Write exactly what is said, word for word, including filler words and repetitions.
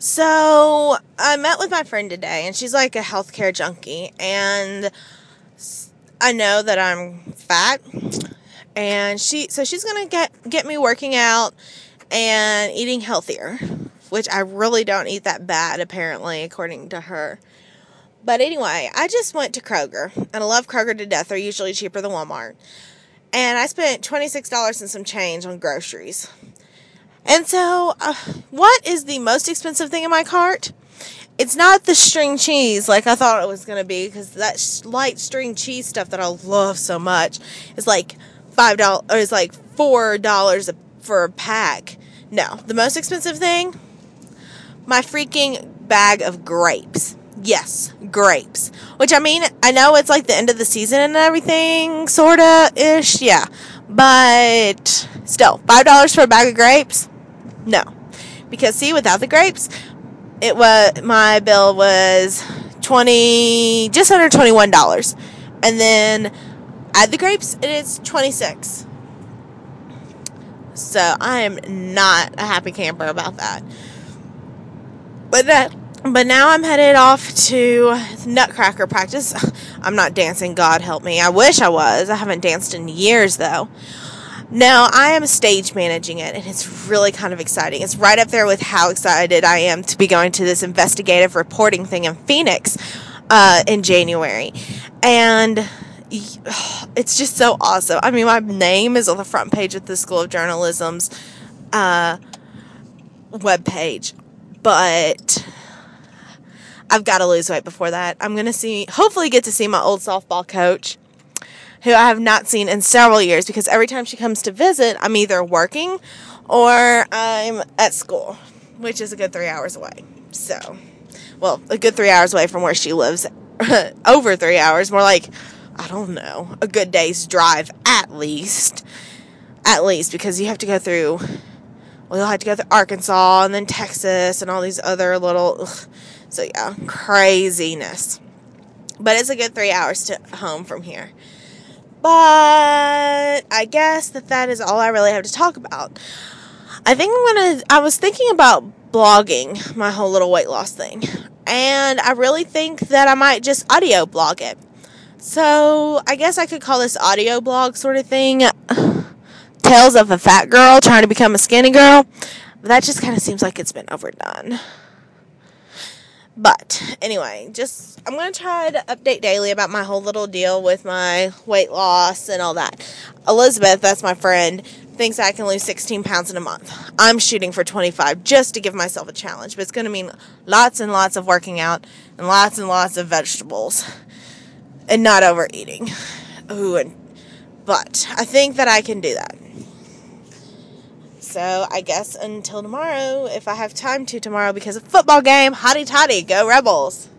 So, I met with my friend today, and she's like a healthcare junkie, and I know that I'm fat, and she, so she's gonna get, get me working out and eating healthier, which I really don't eat that bad, apparently, according to her. But anyway, I just went to Kroger, and I love Kroger to death. They're usually cheaper than Walmart. And I spent twenty-six dollars and some change on groceries. And so, uh, what is the most expensive thing in my cart? It's not the string cheese like I thought it was going to be, because that sh- light string cheese stuff that I love so much is like five dollars, or is like four dollars for a pack. No, the most expensive thing? My freaking bag of grapes. Yes, grapes. Which, I mean, I know it's like the end of the season and everything, sorta-ish, yeah. But, still, five dollars for a bag of grapes? No. Because, see, without the grapes, it was, my bill was twenty, just under twenty-one dollars. And then, add the grapes, and it's twenty-six dollars. So, I am not a happy camper about that. But that... But now I'm headed off to Nutcracker practice. I'm not dancing, God help me. I wish I was. I haven't danced in years, though. Now, I am stage managing it, and it's really kind of exciting. It's right up there with how excited I am to be going to this investigative reporting thing in Phoenix uh, in January. And it's just so awesome. I mean, my name is on the front page of the School of Journalism's uh, webpage. But I've got to lose weight before that. I'm going to see, hopefully get to see my old softball coach, who I have not seen in several years, because every time she comes to visit, I'm either working or I'm at school, which is a good three hours away. So, well, a good three hours away from where she lives. Over three hours, more like, I don't know, a good day's drive at least. At least, because you have to go through, well, you'll have to go through Arkansas and then Texas and all these other little, ugh. So, yeah, craziness. But it's a good three hours to home from here. But I guess that that is all I really have to talk about. I think I'm going to, I was thinking about blogging my whole little weight loss thing. And I really think that I might just audio blog it. So, I guess I could call this audio blog sort of thing Tales of a Fat Girl Trying to Become a Skinny Girl. But that just kind of seems like it's been overdone. But, anyway, just, I'm going to try to update daily about my whole little deal with my weight loss and all that. Elizabeth, that's my friend, thinks I can lose sixteen pounds in a month. I'm shooting for twenty-five just to give myself a challenge. But it's going to mean lots and lots of working out and lots and lots of vegetables. And not overeating. Ooh, and, but I think that I can do that. So, I guess until tomorrow, if I have time to tomorrow because of football game, hotty toddy, go Rebels.